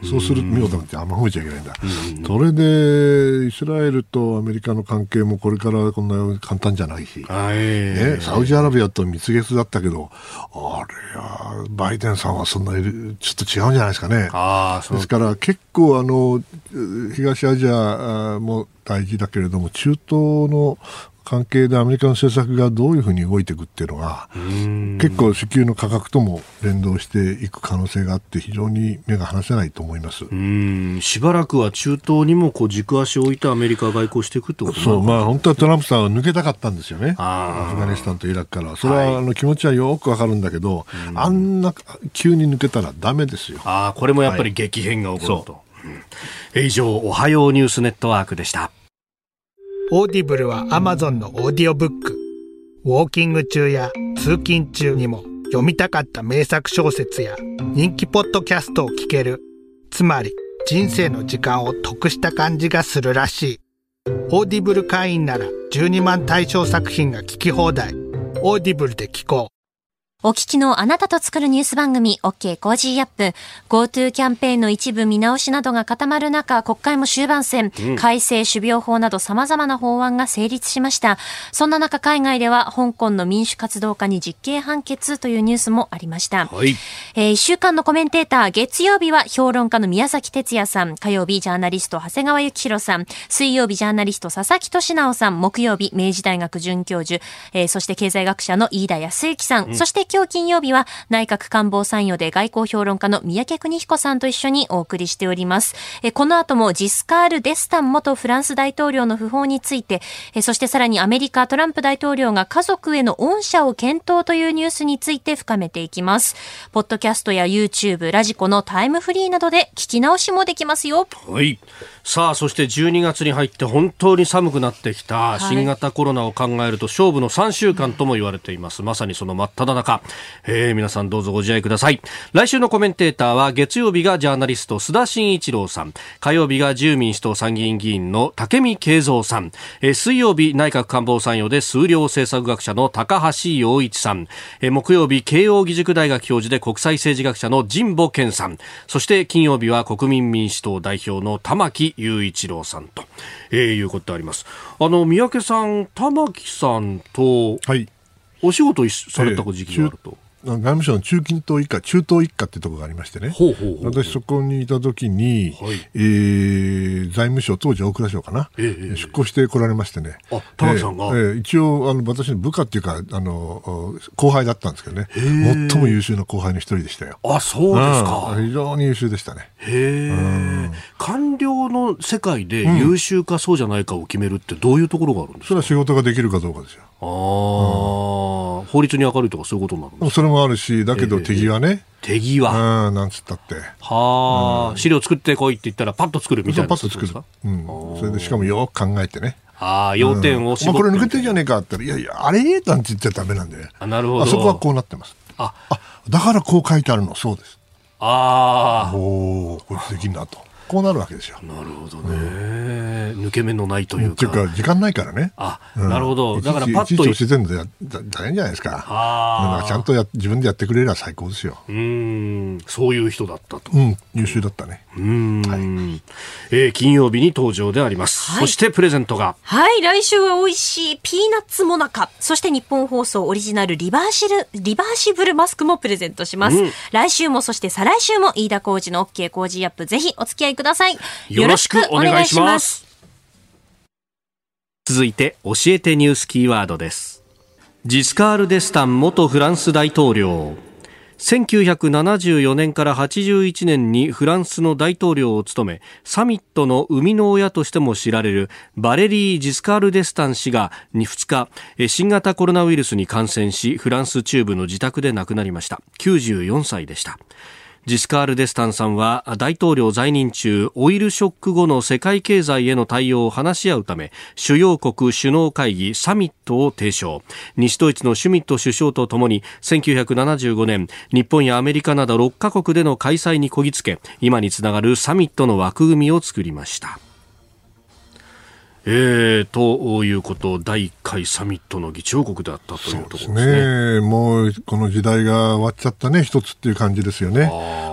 そうする妙だってあんま褒めちゃいけないんだ。それでイスラエルとアメリカの関係もこれからこんな簡単じゃないし、サウジアラビアと蜜月だったけど、あれはバイデンさんはそんなにちょっと違うんじゃないですかね。ですから結構東アジアも大事だけれども、中東の関係でアメリカの政策がどういうふうに動いていくっていうのが結構石油の価格とも連動していく可能性があって、非常に目が離せないと思います。 しばらくは中東にも軸足を置いてアメリカが外交していくってことなのかな。 本当はトランプさんは抜けたかったんですよね、アフガニスタンとイラクから。それは気持ちはよくわかるんだけど、あんな急に抜けたらダメですよ。 これもやっぱり激変が起こると。以上、おはようニュースネットワークでした。 オーディブルは Amazon のオーディオブック。ウォーキング中や通勤中にも読みたかった名作小説や人気ポッドキャストを聞ける。つまり人生の時間を得した感じがするらしい。オーディブル会員なら12万対象作品が聞き放題。オーディブルで聞こう。 お聞きのあなたと作るニュース番組 OK コージーアップ。 GoTo キャンペーンの一部見直しなどが固まる中、国会も終盤戦、改正種苗法など様々な法案が成立しました。そんな中、海外では香港の民主活動家に実刑判決というニュースもありました。1週間のコメンテーター、月曜日は評論家の宮崎哲也さん、火曜日ジャーナリスト長谷川幸宏さん、水曜日ジャーナリスト佐々木俊直さん、木曜日明治大学准教授、そして経済学者の飯田康之さん、そして今日金曜日は内閣官房参与で外交評論家の三宅邦彦さんと一緒にお送りしております。この後もジスカール・デスタン元フランス大統領の訃報について、そしてさらにアメリカトランプ大統領が家族への恩赦を検討というニュースについて深めていきます。ポッドキャストや YouTube、ラジコのタイムフリーなどで聞き直しもできますよ。 さあ、そして12月に入って本当に寒くなってきた。新型コロナを考えると勝負の3週間とも言われています。まさにその真っ只中。皆さんどうぞご自愛ください。来週のコメンテーターは月曜日がジャーナリスト須田慎一郎さん、火曜日が自由民主党参議院議員の武見敬三さん、水曜日内閣官房参与で数量政策学者の高橋洋一さん、木曜日慶応義塾大学教授で国際政治学者の神保健さん、そして金曜日は国民民主党代表の玉木雄一郎さんと、いうことであります。三宅さん、玉木さんとお仕事された時期があると。 外務省の中東一課ってところがありましてね、私そこにいた時に、財務省、当時大蔵省かな、出向して来られましてね、 玉木さんが、 一応私の部下っていうか後輩だったんですけどね、最も優秀な後輩の一人でしたよ。 そうですか。 非常に優秀でしたね。 官僚の世界で優秀かそうじゃないかを決めるってどういうところがあるんですか。 それは仕事ができるかどうかですよ。 法律に明るいとかそういうことになるんですか。 それもあるし、だけど手際ね、なんつったって、 資料作ってこいって言ったらパッと作るみたいな。 パッと作る。それでしかもよく考えてね、 要点を絞って、 これ抜けてんじゃねえかって言ったら、いやいやあれなんて言っちゃダメなんで。 なるほど。 そこはこうなってます。だからこう書いてあるの。そうです。これできんなと。こうなるわけですよ。 なるほどね。抜け目のないというか。 っていうか時間ないからね。 なるほど。だからパッといちいち自然で大変じゃないですか。だからちゃんと自分でやってくれれば最高ですよ。 そういう人だったと。 優秀だったね。 金曜日に登場であります。そしてプレゼントが。 来週は美味しいピーナッツモナカ。そして日本放送オリジナルリバーシブルマスクもプレゼントします。来週もそして再来週も飯田浩司の OK 工事アップ、ぜひお付き合いください。 よろしくお願いします。続いて教えてニュースキーワードです。ジスカール・デスタン元フランス大統領。1974年から81年にフランスの大統領を務め、サミットの生みの親としても知られるバレリー・ジスカール・デスタン氏が2日、新型コロナウイルスに感染し、フランス中部の自宅で亡くなりました。94歳でした。ジスカール・デスタンさんは大統領在任中、オイルショック後の世界経済への対応を話し合うため、主要国首脳会議サミットを提唱。西ドイツのシュミット首相とともに1975年、日本やアメリカなど6カ国での開催にこぎつけ、今につながるサミットの枠組みを作りました。ということ第1回サミットの議長国であったというところですね。 もうこの時代が終わっちゃったね、一つっていう感じですよね。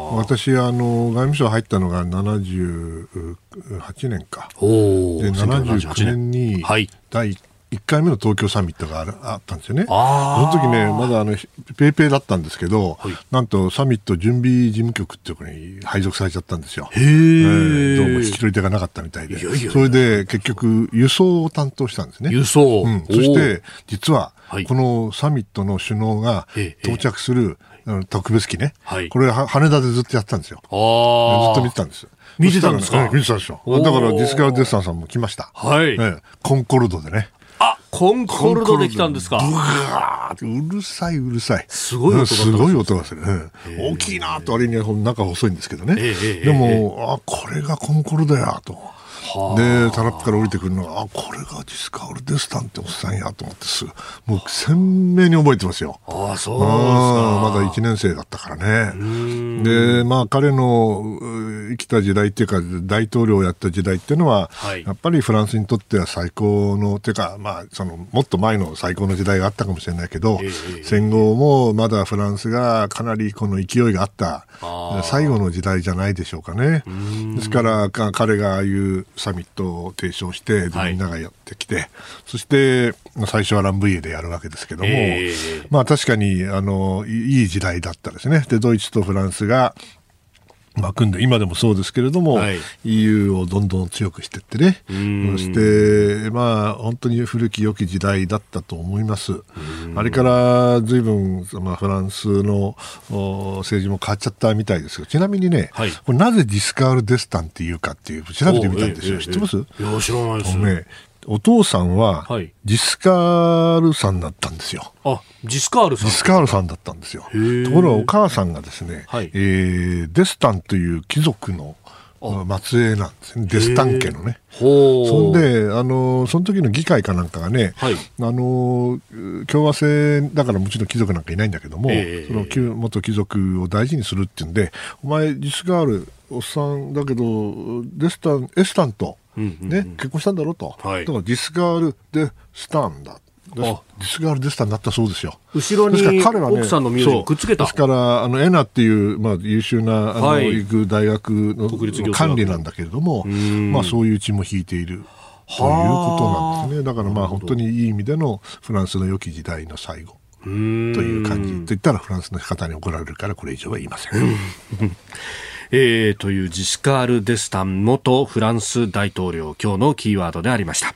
私外務省入ったのが78年か。で79年に第1回目の東京サミットがあったんですよね。その時ね、まだペイペイだったんですけど、なんとサミット準備事務局っていうところに配属されちゃったんですよ。どうも引き取り手がなかったみたいで。それで結局輸送を担当したんですね。 輸送。 そして実はこのサミットの首脳が到着する特別機ね。これ羽田でずっとやってたんですよ。ずっと見てたんです。 見てたんですか？ 見てたでしょ。だからディスカルデッサンさんも来ました。コンコルドでね。 コンコルドで来たんですか？ ブワーってうるさい。 すごい音がする。 すごい音がする。大きいなと、割には中細いんですけどね。でも、これがコンコルドやと。で、タラップから降りてくるのが、これがディスカール・デスタンっておっさんやと思って、もう鮮明に覚えてますよ。 そうですか。 まだ1年生だったからね。で、彼の生きた時代っていうか、大統領をやった時代っていうのは、やっぱりフランスにとっては最高の、てか、もっと前の最高の時代があったかもしれないけど、戦後もまだフランスがかなりこの勢いがあった最後の時代じゃないでしょうかね。ですから、彼がああいうサミットを提唱してみんながやってきて、そして最初はランブイエでやるわけですけども、確かにいい時代だったですね。でドイツとフランスが組んで、今でもそうですけれども、EU をどんどん強くしていってね、そして本当に古き良き時代だったと思います。あれから随分フランスの政治も変わっちゃったみたいですが、ちなみにね、これなぜディスカール・デスタンっていうかっていう調べてみたんですよ。知ってます？ いや、知らないですね。お父さんはディスカールさんだったんですよ。 ディスカールさん。 ディスカールさんだったんですよ。ところがお母さんがですね、デスタンという貴族の末裔なんですね。デスタン家のね。そんでその時の議会かなんかがね、共和制だからもちろん貴族なんかいないんだけども、その元貴族を大事にするっていうんで、お前ディスカールおっさんだけどエスタンと結婚したんだろうと。だからディスカール・デスタンだ。ディスカール・デスタンになったそうですよ。 後ろに奥さんの名字をくっつけた。 ですからエナっていう、優秀な行く大学の管理なんだけれども、そういう血も引いているということなんですね。だから本当にいい意味でのフランスの良き時代の最後という感じと言ったらフランスの方に怒られるからこれ以上は言いません。 というディスカール・デスタン元フランス大統領、今日のキーワードでありました。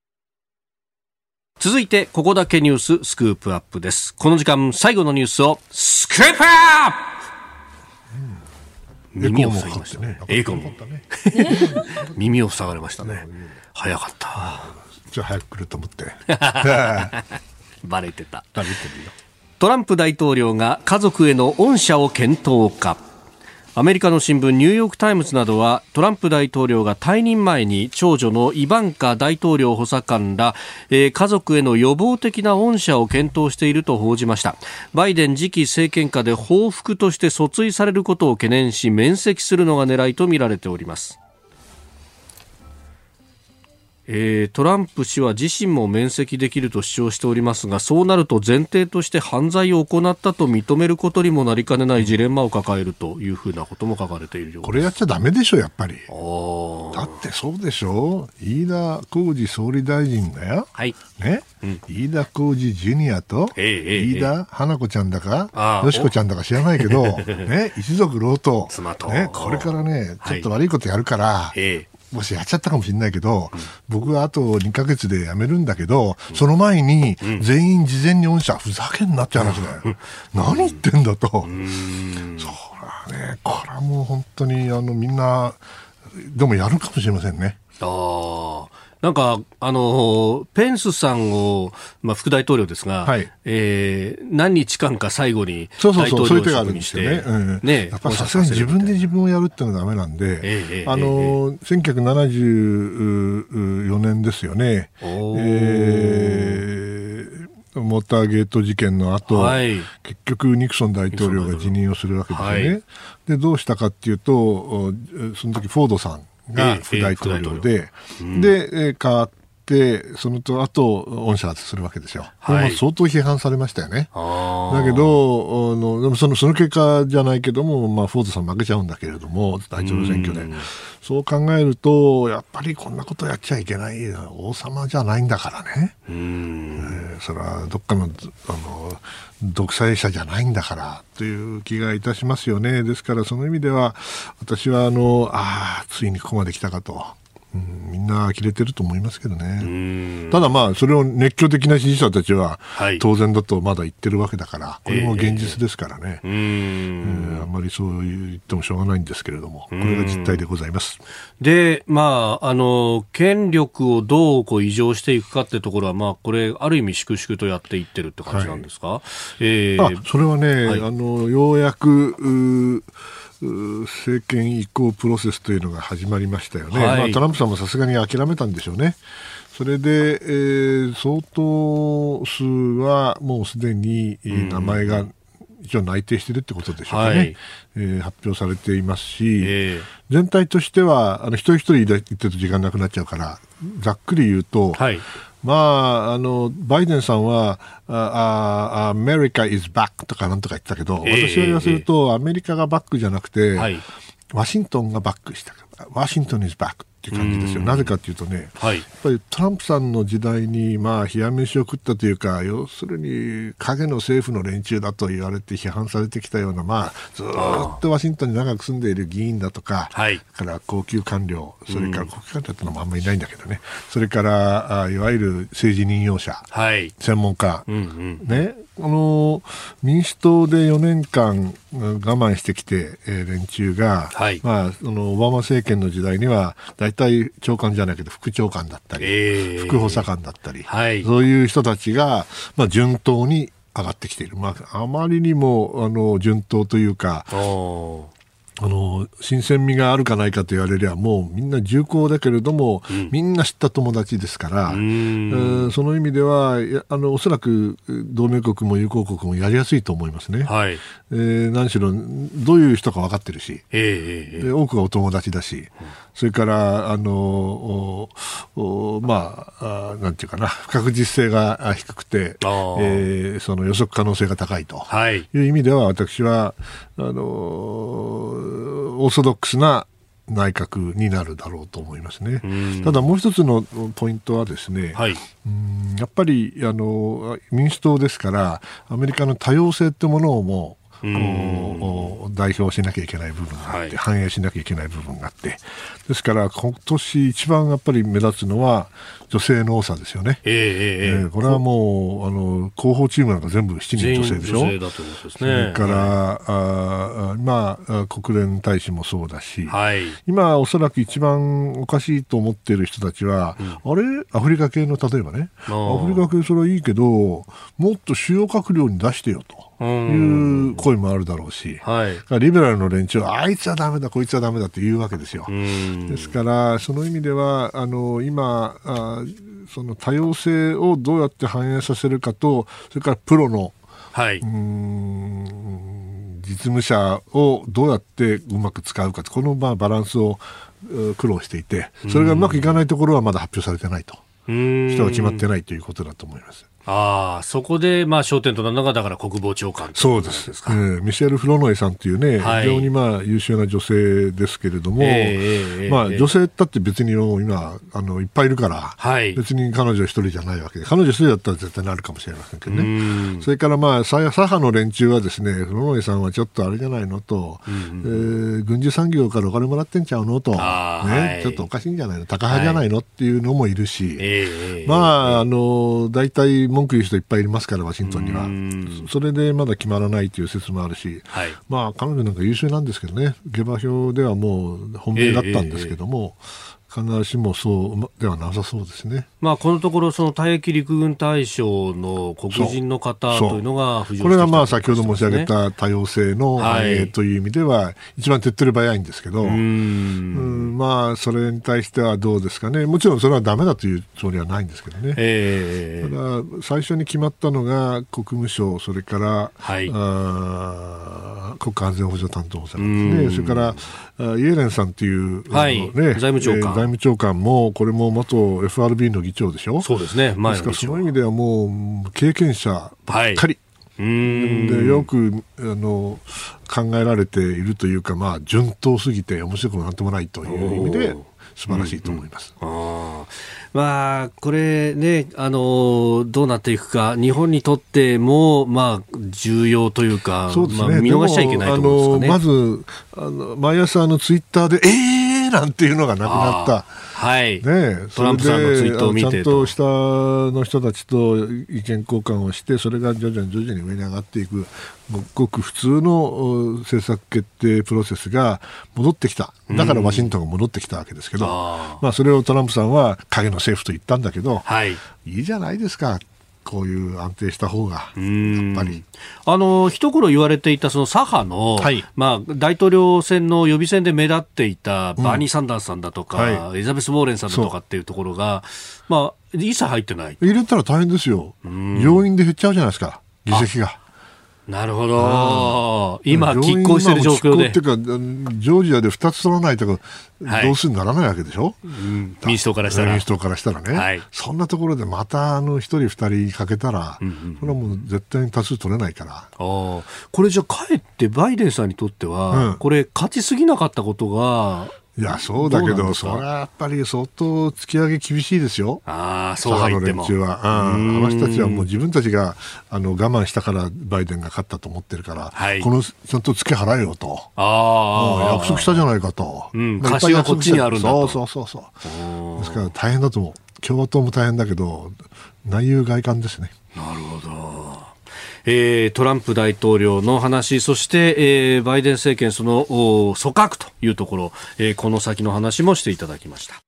続いてここだけニューススクープアップです。この時間最後のニュースをスクープアップ。耳を塞ぎましたね。耳を塞がれましたね。早かった。 じゃあ早く来ると思ってバレてた。トランプ大統領が家族への恩赦を検討か。アメリカの新聞ニューヨークタイムズなどはトランプ大統領が退任前に長女のイバンカ大統領補佐官ら、家族への予防的な恩赦を検討していると報じました。バイデン次期政権下で報復として訴追されることを懸念し免責するのが狙いとみられております。トランプ氏は自身も免責できると主張しておりますが、そうなると前提として犯罪を行ったと認めることにもなりかねないジレンマを抱えるというふうなことも書かれているようです。 これやっちゃダメでしょ、やっぱり。だってそうでしょ、飯田浩司総理大臣だよ、飯田浩司ジュニアと飯田花子ちゃんだかよしこちゃんだか知らないけど、一族郎と、これからねちょっと悪いことやるから、もしやっちゃったかもしれないけど、僕はあと2ヶ月で辞めるんだけど、その前に全員事前に恩赦、ふざけんなって話だよ。何言ってんだと。そうだね、これはもう本当にみんなでもやるかもしれませんね。 なんかペンスさんを、副大統領ですが、何日間か最後に大統領職にして、やっぱりさすがに自分で自分をやるっていうのはダメなんで、1974年ですよね、モーターゲート事件の後、結局ニクソン大統領が辞任をするわけですよね。でどうしたかっていうと、その時フォードさんが副大統領で、変わっってその後恩赦するわけですよ。これも相当批判されましたよね。だけどでもその結果じゃないけども、フォードさん負けちゃうんだけれども大統領選挙でそう考えるとやっぱりこんなことやっちゃいけない、王様じゃないんだからね。それはどっかの独裁者じゃないんだからという気がいたしますよね。ですからその意味では私はついにここまで来たかと、みんな呆れてると思いますけどね。ただそれを熱狂的な支持者たちは当然だとまだ言ってるわけだから、これも現実ですからね。あんまりそう言ってもしょうがないんですけれども、これが実態でございます。 で、権力をどう異常していくかってところは、これある意味粛々とやっていってるって感じなんですか？ それはね、ようやく政権移行プロセスというのが始まりましたよね。トランプさんもさすがに諦めたんでしょうね。それで、相当数はもうすでに名前が一応内定しているってことでしょうかね。発表されていますし、全体としては一人一人言ってると時間なくなっちゃうからざっくり言うと、バイデンさんはアメリカ is back とかなんとか言ってたけど、私は言わせるとアメリカがバックじゃなくて、ワシントンがバックした。ワシントン is back っていう感じですよ。なぜかというとね、やっぱりトランプさんの時代に冷や飯を食ったというか、要するに影の政府の連中だと言われて批判されてきたような、ずっとワシントンに長く住んでいる議員だとか、から高級官僚、それから高級官僚ってのもあんまりいないんだけどね、それからいわゆる政治任用者、専門家、ね、民主党で4年間我慢してきて、連中が、オバマ政権の時代には大体長官じゃないけど副長官だったり、副補佐官だったり、そういう人たちが、順当に上がってきている。あまりにも順当というか、新鮮味があるかないかと言われりゃもうみんな重厚だけれども、みんな知った友達ですから、その意味ではおそらく同盟国も友好国もやりやすいと思いますね。何しろどういう人か分かってるし、多くがお友達だし、それからなんていうかな、不確実性が低くて、その予測可能性が高いという意味では、私はオーソドックスな内閣になるだろうと思いますね。ただもう一つのポイントはですね、やっぱり民主党ですからアメリカの多様性というものをも代表しなきゃいけない部分があって、反映しなきゃいけない部分があって、ですから今年一番やっぱり目立つのは女性の多さですよね。これはもう広報チームなんか全部7人女性でしょ。女性だということですね。それから国連大使もそうだし、今おそらく一番おかしいと思っている人たちは、アフリカ系の例えばね、アフリカ系それはいいけどもっと主要閣僚に出してよという声もあるだろうし、リベラルの連中はあいつはダメだこいつはダメだって言うわけですよ。ですからその意味では今その多様性をどうやって反映させるかと、それからプロの、実務者をどうやってうまく使うかと、このバランスを苦労していて、それがうまくいかないところはまだ発表されてないと、人が決まってないということだと思います。 そこで焦点となるのがだから国防長官そうです。ミシェル・フロノイさんというね、非常に優秀な女性ですけれども、女性だって別に今いっぱいいるから、別に彼女一人じゃないわけで、彼女一人だったら絶対なるかもしれませんけどね。それから左派の連中はですね、フロノイさんはちょっとあれじゃないのと、軍需産業からお金もらってんちゃうのと、ちょっとおかしいんじゃないの、タカ派じゃないのっていうのもいるし、大体文句言う人いっぱいいますから、ワシントンには。それでまだ決まらないという説もあるし、彼女なんか優秀なんですけどね、下馬評ではもう本命だったんですけども、必ずしもそうではなさそうですね。 このところその退役陸軍大将の黒人の方というのが浮上してきた、 これが先ほど申し上げた多様性の反映という意味では一番手っ取り早いんですけど、それに対してはどうですかね。もちろんそれはダメだというつもりはないんですけどね。ただ最初に決まったのが国務省、それから、国家安全保障担当者ですね。それからイエレンさんという、財務長官務長官もこれも元 FRB の議長でしょ。 そうですね、前の議長。 ですからその意味ではもう経験者ばっかり、でよく考えられているというか、順当すぎて面白くもなんともないという意味で素晴らしいと思います。 これね、どうなっていくか、日本にとっても、重要というか、 そうですね、 見逃しちゃいけないと思うんですかね。 まず毎朝ツイッターでなんていうのがなくなった。 はいね、 トランプさんのツイートを見てちゃんと下の人たちと意見交換をして、それが徐々に上に上がっていくごく普通の政策決定プロセスが戻ってきた。だからワシントンが戻ってきたわけですけど、それをトランプさんは影の政府と言ったんだけど、いいじゃないですか、こういう安定した方がやっぱり。 一頃言われていたその左派の、大統領選の予備選で目立っていたバーニー・サンダースさんだとか、エリザベス・ウォーレンさんだとかっていうところが、一切入ってない。 入れたら大変ですよ。上院で減っちゃうじゃないですか、議席が。 なるほど。今拮抗している状況で。 拮抗っていうか、ジョージアで2つ取らないと同数にならないわけでしょ。 民主党からしたらね。 そんなところでまた1人2人かけたら、それはもう絶対に多数取れないから。 これじゃかえってバイデンさんにとっては、これ勝ちすぎなかったことが、 いやそうだけど、それはやっぱり相当突き上げ厳しいですよ。 そうは言っても、 左派の連中は、あの人たちはもう自分たちが我慢したからバイデンが勝ったと思ってるから、このちゃんと付け払えよと、約束したじゃないかと、 貸しはこっちにあるんだと。 そうですから大変だと思う。共和党も大変だけど内憂外患ですね。 なるほど。トランプ大統領の話、そして、バイデン政権その組閣というところ、この先の話もしていただきました。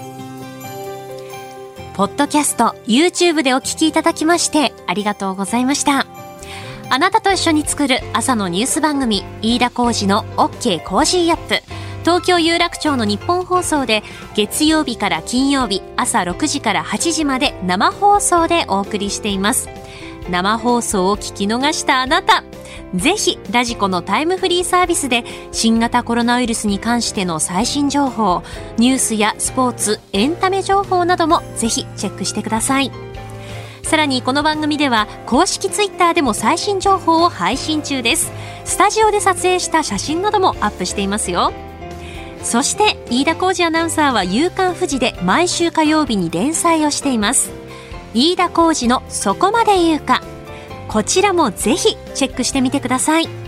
ポッドキャスト YouTube でお聞きいただきましてありがとうございました。あなたと一緒に作る朝のニュース番組、飯田浩司の OK コージーアップ、東京有楽町の日本放送で月曜日から金曜日朝6時から8時まで生放送でお送りしています。生放送を聞き逃したあなた、ぜひラジコのタイムフリーサービスで新型コロナウイルスに関しての最新情報、ニュースやスポーツ、エンタメ情報などもぜひチェックしてください。さらにこの番組では公式ツイッターでも最新情報を配信中です。スタジオで撮影した写真などもアップしていますよ。そして飯田浩司アナウンサーは夕刊フジで毎週火曜日に連載をしています。飯田浩司のそこまで言うか、こちらもぜひチェックしてみてください。